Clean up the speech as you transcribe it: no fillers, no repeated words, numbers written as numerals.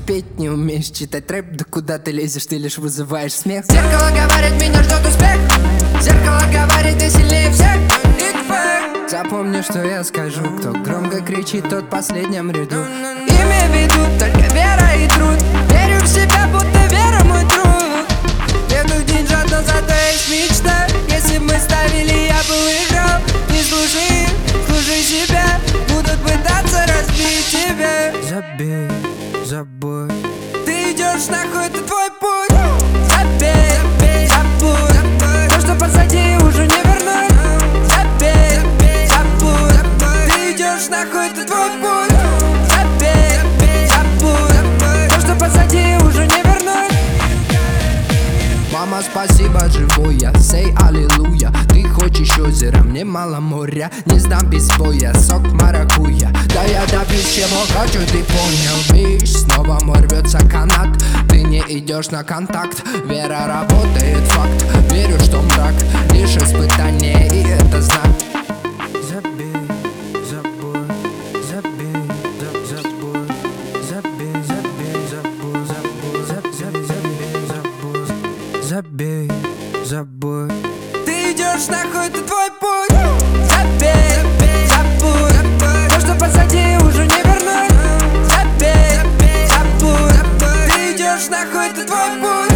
петь не умеешь, читать рэп, да куда ты лезешь, ты лишь вызываешь смех. Зеркало говорит, меня ждет успех. Зеркало говорит, ты сильнее всех. Запомни, что я скажу, кто громко кричит, тот в последнем ряду. Имя ведут только вера и труд. Верю в себя, будто вера мой труд. Веду день жадно, зато есть мечта. Если б мы ставили, я бы выиграл. Не слушай их, слушай себя. Будут пытаться разбить тебя. Забей, забудь. Ты идешь нахуй, это твой путь. Забей, забудь. То, что позади, уже не вернуть. Забей, забудь. Ты идешь нахуй, это твой путь. Забей, забудь. То, что позади, уже не вернуть. Мама, спасибо, живой я, сей аллилуйя. Ты хочешь озеро, мне мало моря. Не сдам без боя, сок маракуйя. Да я добьюсь, чего хочу, ты понял, бишь. Снова мой рвется канат. Ты не идешь на контакт. Вера работает, факт. Верю, что мрак лишь испытание, и это знак. Забей, забудь, забей, забудь, забей, забей, забудь, забудь, забей, забудь. Забей, забудь. Ты идешь нахуй, это твой путь. Забей, забудь. То, что позади, уже не вернуть. Забей, забудь. Ты идешь нахуй, это твой путь.